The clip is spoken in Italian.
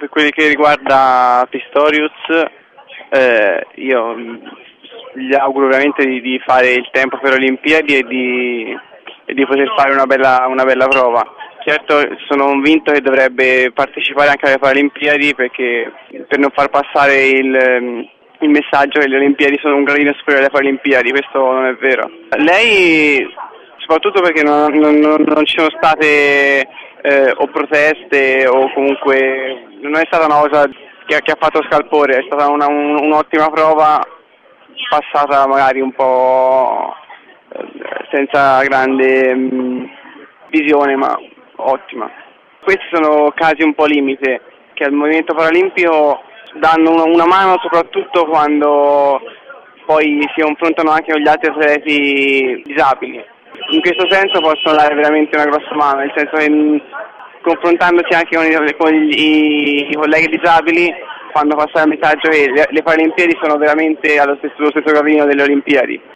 Per quello che riguarda Pistorius, io gli auguro veramente di fare il tempo per le Olimpiadi e di poter fare una bella prova. Certo, sono convinto che dovrebbe partecipare anche alle Paralimpiadi per non far passare il messaggio che le Olimpiadi sono un gradino superiore alle Paralimpiadi. Questo non è vero. Lei, soprattutto perché non ci sono state o proteste o comunque non è stata una cosa che ha fatto scalpore, è stata un'ottima prova, passata magari un po' senza grande visione, ma ottima. Questi sono casi un po' limite che al movimento paralimpico danno una mano, soprattutto quando poi si confrontano anche con gli altri atleti disabili. In questo senso possono dare veramente una grossa mano, nel senso che confrontandosi anche con i colleghi disabili fanno passare il messaggio che le Paralimpiadi sono veramente allo stesso gradino delle Olimpiadi.